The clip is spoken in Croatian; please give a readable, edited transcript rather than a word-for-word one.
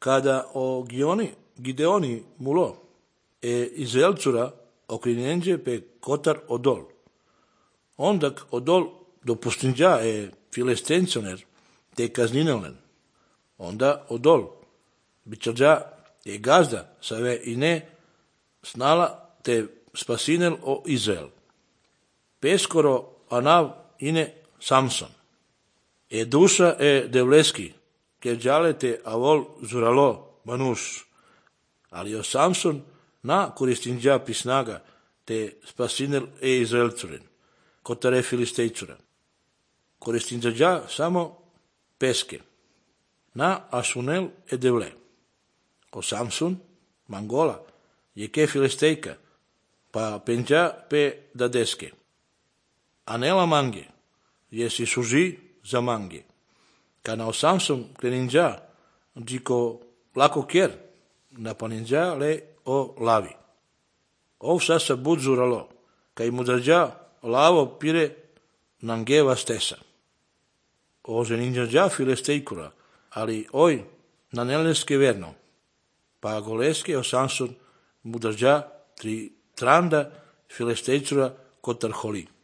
Cada o Gideoni mulo, Izraelcura okrinenđe pe kotar odol. Ondak odol do pustinđa filestencioner te kazninelen. Onda odol bićađa gazda save i ne snala te spasinel o Izrael. Peskoro anav ine Samson. Duša devleski, keđale te avol zuralo manuš. Ali o Samson na koristinđa pisnaga te spasinel Izraelcuren, kotare filistejcura. Koristinđa samo peske. Na asunel devle. O Samson, mangola, je ke filistejka, pa penđa pe dadeske. Anela mange, jesi suži za mange. Kana o Samson kleninđa, džiko lako kjer, na paninđa le o lavi. Ov sasa budzuralo, kaj mudađa lavo pire nangeva stesa. O ženinđađa filistejkura, ali oj na neleske verno. Pa goleske o Samson mudađa tri tranda filistejcura kotar holi.